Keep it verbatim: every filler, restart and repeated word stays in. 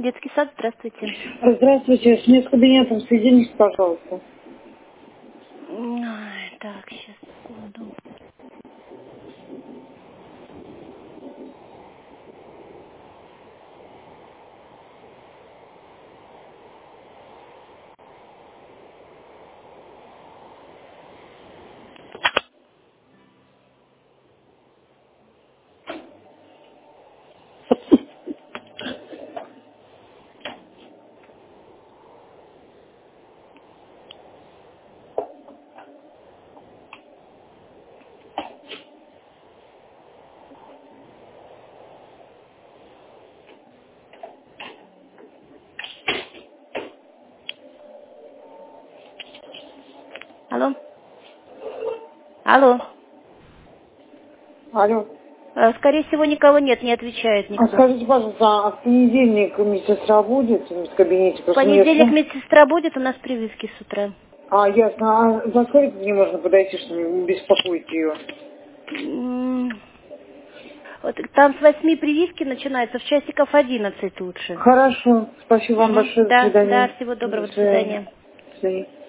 Детский сад, здравствуйте. Здравствуйте, с медкабинетом соедините, пожалуйста. Ой, так, сейчас, секунду. Алло? Алло? Алло. А, Скорее всего, никого нет, не отвечает А никто. скажите, пожалуйста, а в понедельник медсестра будет в медкабинете? В Просто мне понедельник сын- медсестра будет, у нас прививки с утра. А, ясно. А за сколько мне можно подойти, чтобы не беспокоить ее? М, Вот там с восьми прививки начинается, в часиков одиннадцать лучше. Хорошо. Спасибо вам Мгм. большое. До Да, да, свидания. всего До доброго, до свидания. свидания. До свидания.